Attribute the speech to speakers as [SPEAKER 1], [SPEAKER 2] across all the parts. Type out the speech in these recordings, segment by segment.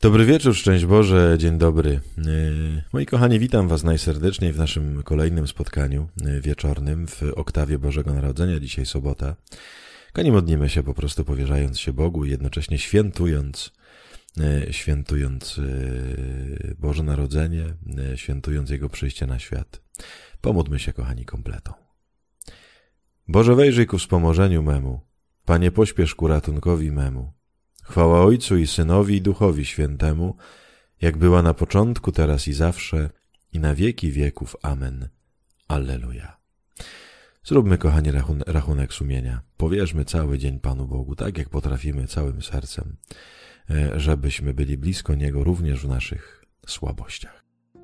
[SPEAKER 1] Dobry wieczór, szczęść Boże, dzień dobry. Moi kochani, witam Was najserdeczniej w naszym kolejnym spotkaniu wieczornym w oktawie Bożego Narodzenia. Dzisiaj sobota. Kochani, modlimy się po prostu powierzając się Bogu i jednocześnie świętując Boże Narodzenie, świętując Jego przyjście na świat. Pomódlmy się, kochani, kompletą. Boże, wejrzyj ku wspomożeniu memu. Panie, pośpiesz ku ratunkowi memu. Chwała Ojcu i Synowi i Duchowi Świętemu, jak była na początku, teraz i zawsze, i na wieki wieków. Amen. Alleluja. Zróbmy, kochani, rachunek sumienia. Powierzmy cały dzień Panu Bogu, tak jak potrafimy całym sercem, żebyśmy byli blisko Niego również w naszych słabościach.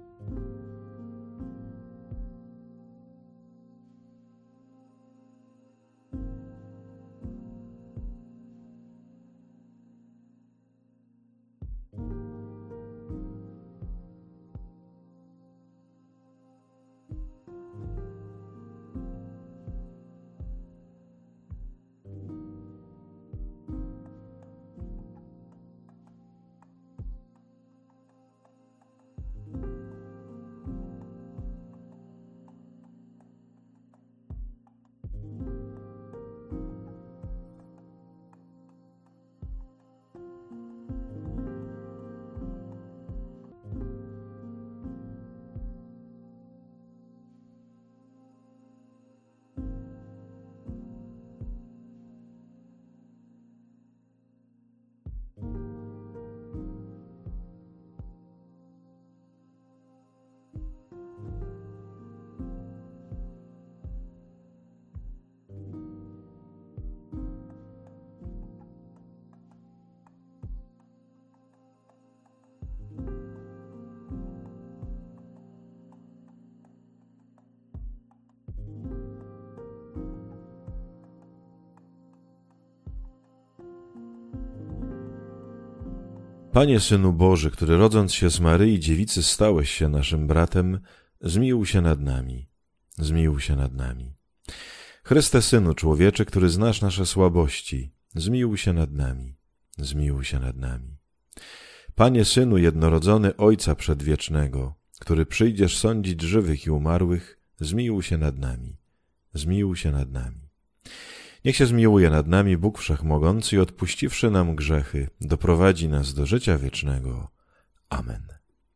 [SPEAKER 1] Panie Synu Boży, który rodząc się z Maryi Dziewicy stałeś się naszym bratem, zmiłuj się nad nami. Zmiłuj się nad nami. Chryste Synu Człowieczy, który znasz nasze słabości, zmiłuj się nad nami. Zmiłuj się nad nami. Panie Synu jednorodzony Ojca Przedwiecznego, który przyjdziesz sądzić żywych i umarłych, zmiłuj się nad nami. Zmiłuj się nad nami. Niech się zmiłuje nad nami Bóg Wszechmogący i odpuściwszy nam grzechy, doprowadzi nas do życia wiecznego. Amen.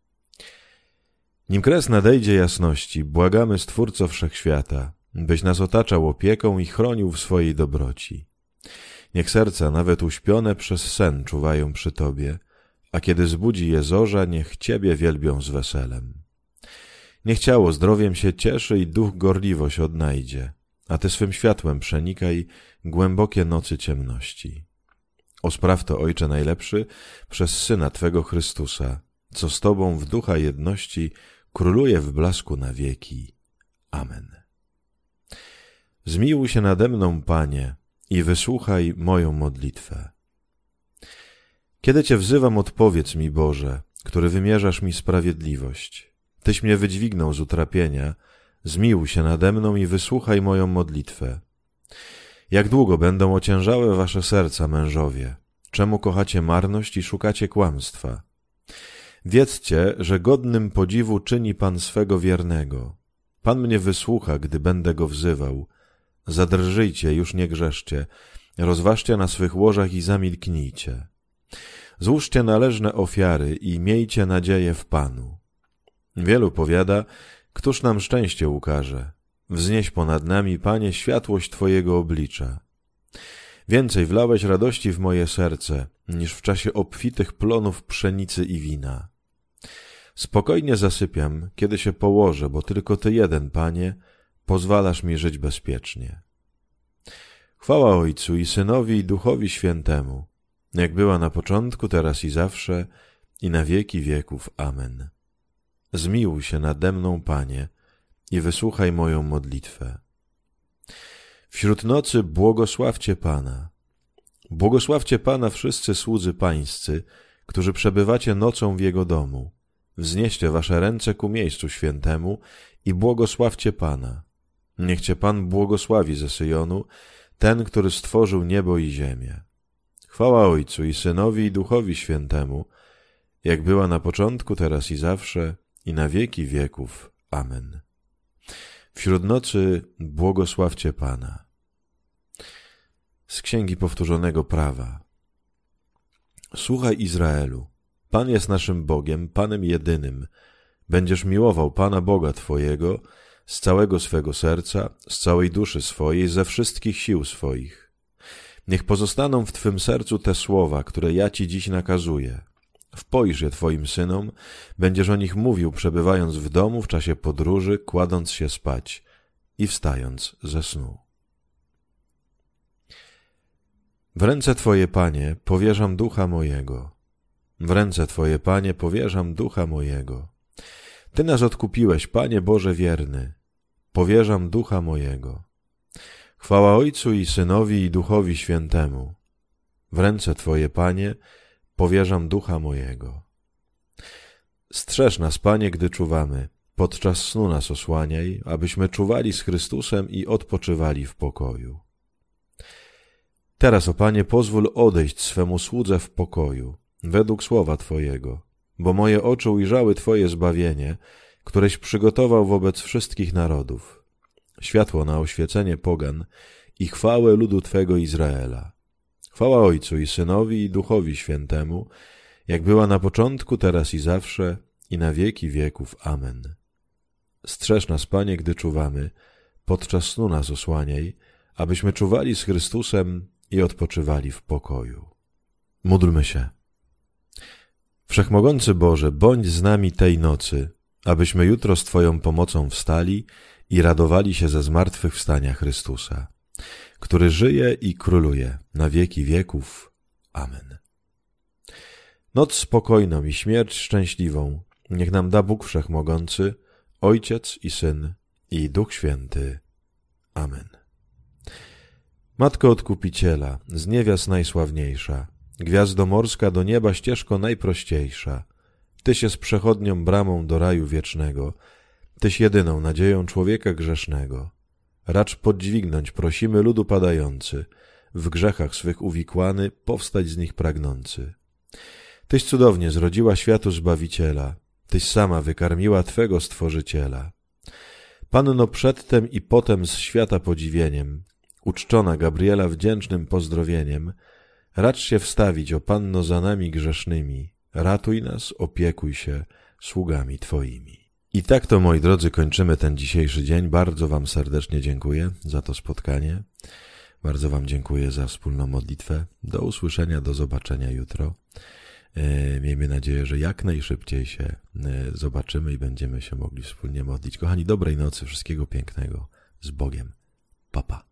[SPEAKER 1] Nim kres nadejdzie jasności, błagamy Stwórco Wszechświata, byś nas otaczał opieką i chronił w swojej dobroci. Niech serca, nawet uśpione przez sen, czuwają przy Tobie, a kiedy zbudzi je zorza, niech Ciebie wielbią z weselem. Niech ciało zdrowiem się cieszy i duch gorliwość odnajdzie, a Ty swym światłem przenikaj głębokie nocy ciemności. Ospraw to, Ojcze najlepszy, przez Syna Twego Chrystusa, co z Tobą w ducha jedności króluje w blasku na wieki. Amen. Zmiłuj się nade mną, Panie, i wysłuchaj moją modlitwę. Kiedy Cię wzywam, odpowiedz mi, Boże, który wymierzasz mi sprawiedliwość. Tyś mnie wydźwignął z utrapienia, zmiłuj się nade mną i wysłuchaj moją modlitwę. Jak długo będą ociężałe wasze serca, mężowie? Czemu kochacie marność i szukacie kłamstwa? Wiedzcie, że godnym podziwu czyni Pan swego wiernego. Pan mnie wysłucha, gdy będę Go wzywał. Zadrżyjcie, już nie grzeszcie, rozważcie na swych łożach i zamilknijcie. Złóżcie należne ofiary i miejcie nadzieję w Panu. Wielu powiada, któż nam szczęście ukaże? Wznieś ponad nami, Panie, światłość Twojego oblicza. Więcej wlałeś radości w moje serce, niż w czasie obfitych plonów pszenicy i wina. Spokojnie zasypiam, kiedy się położę, bo tylko Ty jeden, Panie, pozwalasz mi żyć bezpiecznie. Chwała Ojcu i Synowi i Duchowi Świętemu, jak była na początku, teraz i zawsze, i na wieki wieków. Amen. Zmiłuj się nade mną, Panie, i wysłuchaj moją modlitwę. Wśród nocy błogosławcie Pana. Błogosławcie Pana wszyscy słudzy Pańscy, którzy przebywacie nocą w Jego domu. Wznieście wasze ręce ku miejscu świętemu i błogosławcie Pana. Niech Cię Pan błogosławi ze Syjonu, ten, który stworzył niebo i ziemię. Chwała Ojcu i Synowi i Duchowi Świętemu, jak była na początku, teraz i zawsze, i na wieki wieków. Amen. Wśród nocy błogosławcie Pana. Z Księgi Powtórzonego Prawa. Słuchaj, Izraelu, Pan jest naszym Bogiem, Panem jedynym. Będziesz miłował Pana Boga Twojego z całego swego serca, z całej duszy swojej, ze wszystkich sił swoich. Niech pozostaną w Twym sercu te słowa, które ja Ci dziś nakazuję. Wpoisz je Twoim synom, będziesz o nich mówił, przebywając w domu, w czasie podróży, kładąc się spać i wstając ze snu. W ręce Twoje, Panie, powierzam ducha mojego. W ręce Twoje, Panie, powierzam ducha mojego. Ty nas odkupiłeś, Panie Boże wierny. Powierzam ducha mojego. Chwała Ojcu i Synowi i Duchowi Świętemu. W ręce Twoje, Panie, powierzam ducha mojego. Strzeż nas, Panie, gdy czuwamy. Podczas snu nas osłaniaj, abyśmy czuwali z Chrystusem i odpoczywali w pokoju. Teraz, o Panie, pozwól odejść swemu słudze w pokoju, według słowa Twojego, bo moje oczy ujrzały Twoje zbawienie, któreś przygotował wobec wszystkich narodów, światło na oświecenie pogan i chwałę ludu Twego Izraela. Chwała Ojcu i Synowi i Duchowi Świętemu, jak była na początku, teraz i zawsze, i na wieki wieków. Amen. Strzeż nas, Panie, gdy czuwamy, podczas snu nas osłaniaj, abyśmy czuwali z Chrystusem i odpoczywali w pokoju. Módlmy się. Wszechmogący Boże, bądź z nami tej nocy, abyśmy jutro z Twoją pomocą wstali i radowali się ze zmartwychwstania Chrystusa, który żyje i króluje na wieki wieków. Amen. Noc spokojną i śmierć szczęśliwą niech nam da Bóg Wszechmogący, Ojciec i Syn i Duch Święty. Amen. Matko Odkupiciela, z niewiast najsławniejsza, gwiazdo morska do nieba ścieżko najprościejsza, Tyś jest przechodnią bramą do raju wiecznego, Tyś jedyną nadzieją człowieka grzesznego. Racz podźwignąć prosimy ludu padający, w grzechach swych uwikłany, powstać z nich pragnący. Tyś cudownie zrodziła światu Zbawiciela, Tyś sama wykarmiła Twego Stworzyciela. Panno przedtem i potem z świata podziwieniem, uczczona Gabriela wdzięcznym pozdrowieniem, racz się wstawić, o Panno, za nami grzesznymi, ratuj nas, opiekuj się sługami Twoimi. I tak to, moi drodzy, kończymy ten dzisiejszy dzień. Bardzo Wam serdecznie dziękuję za to spotkanie. Bardzo Wam dziękuję za wspólną modlitwę. Do usłyszenia, do zobaczenia jutro. Miejmy nadzieję, że jak najszybciej się zobaczymy i będziemy się mogli wspólnie modlić. Kochani, dobrej nocy, wszystkiego pięknego. Z Bogiem. Pa, pa.